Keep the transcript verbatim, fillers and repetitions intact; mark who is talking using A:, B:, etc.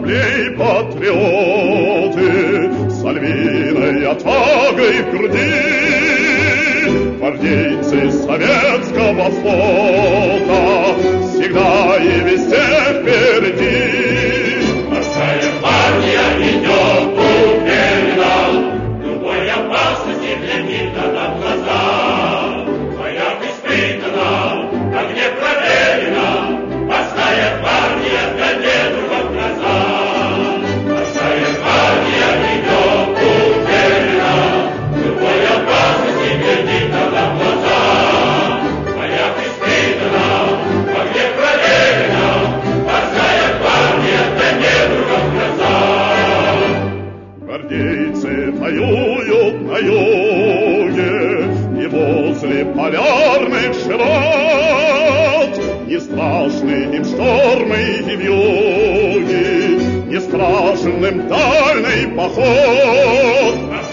A: кораблей патриоты с львиной отвагой в груди, гвардейцы советского флота всегда и везде впереди.
B: Морская гвардия идет уверенно, любой опасности глядит она в глаза. Боях испытана, в огне проверена, морская гвардия победу в глаза. Морская гвардия идет уверенно, любой опасности глядит она в глаза. Боях испытана, в огне проверена, морская гвардия победу в глаза.
A: Гвардейцы воюют на юге и возле полярных широт. Не страшны им штормы и вьюги, не страшен им дальний поход.